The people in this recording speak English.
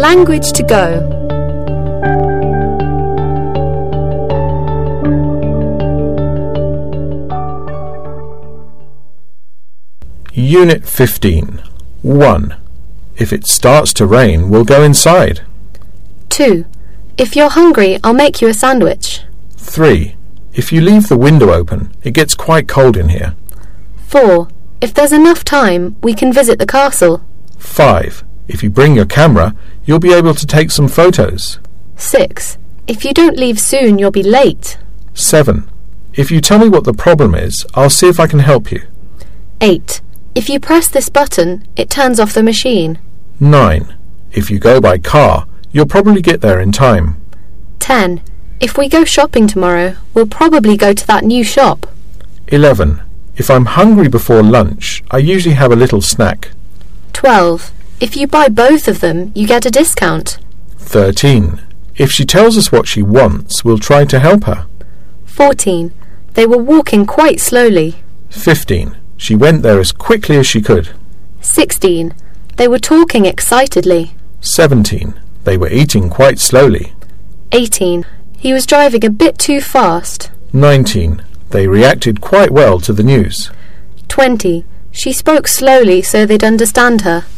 Language to go. Unit 15. 1. If it starts to rain, we'll go inside. 2. If you're hungry, I'll make you a sandwich. 3. If you leave the window open, it gets quite cold in here. 4. If there's enough time, we can visit the castle. 5. If you bring your camera, you'll be able to take some photos. 6. If you don't leave soon, you'll be late. 7. If you tell me what the problem is, I'll see if I can help you. 8. If you press this button, it turns off the machine. 9. If you go by car, you'll probably get there in time. 10. If we go shopping tomorrow, we'll probably go to that new shop. 11. If I'm hungry before lunch, I usually have a little snack. 12. If you buy both of them, you get a discount. 13. If she tells us what she wants, we'll try to help her. 14. They were walking quite slowly. 15. She went there as quickly as she could. 16. They were talking excitedly. 17. They were eating quite slowly. 18. He was driving a bit too fast. 19. They reacted quite well to the news. 20. She spoke slowly so they'd understand her.